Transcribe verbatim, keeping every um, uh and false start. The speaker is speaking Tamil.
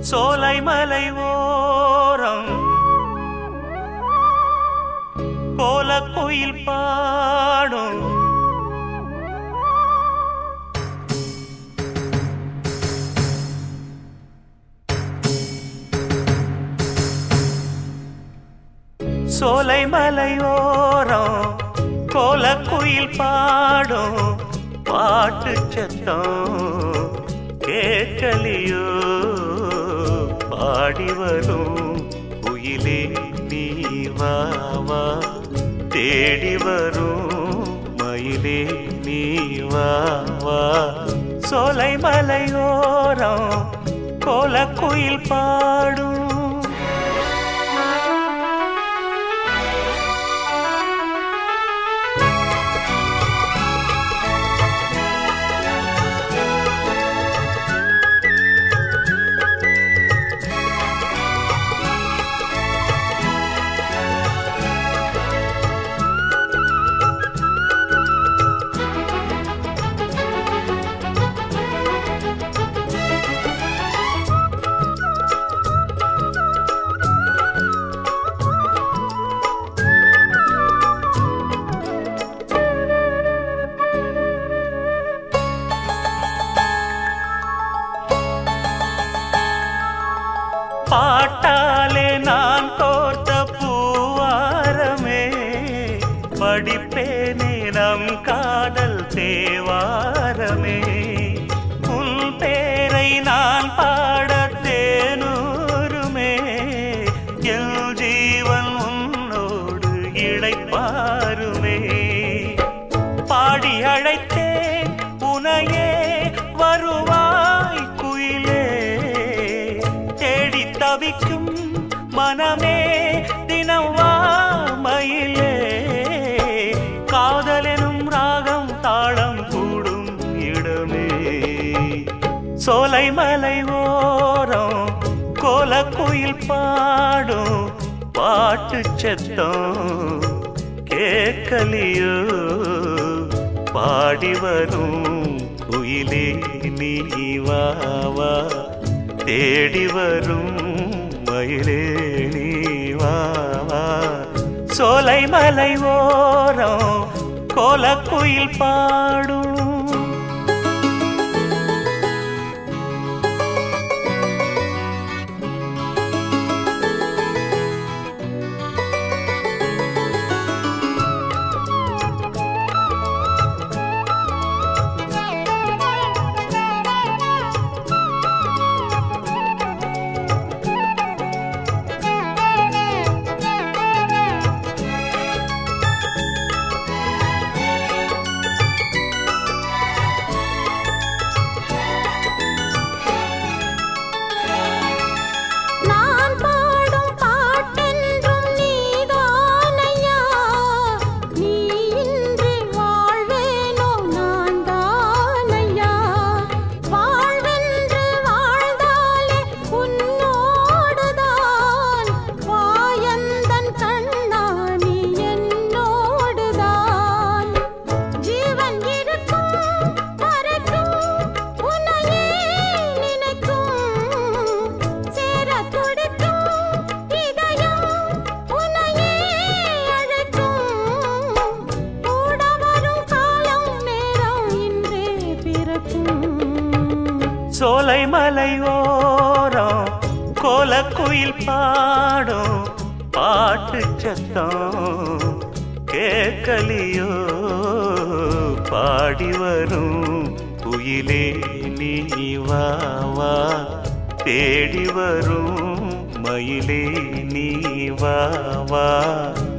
சோலைமலை ஓரம் கோலக்குயில் பாடும் சோலைமலை ஓரம் கோலக்குயில் பாடும் பாட்டு சத்தம் கேட்கலியோ பாடி வரும் குயிலே நீ வா வா தேடி வரும் மயிலே நீ வா வா சோலைமலை ஓரம் கோலக்குயில் பாடும் பாட்டாலே நான் கோர்த்த பூவாரமே படிப்பேனே நம் காதல் தேவாரமே உன் பேரை நான் பாட தேனூருமே என் ஜீவன் உன்னோடு இளைப்பாருமே பாடி அழைத்தேன் உனையே வருவாய் குயிலே தவிக்கும் மனமே தினம் வா மயிலே காதலெனும் ராகம் தாளம் கூடும் இடமே சோலைமலை ஓரம் கோலக்குயில் பாடும் பாட்டு சத்தம் கேட்கலியோ பாடி வரும் குயிலே நீ வா வா தேடி வரும் மயிலே நீ வா வா சோலைமலை ஓரம் கோலக்குயில் பாடும் சோலைமலை ஓரம் கோலக்குயில் பாடும் பாட்டு சத்தம் கேட்கலியோ பாடி வரும் குயிலே நீ வா வா தேடி வரும் மயிலே நீ வா வா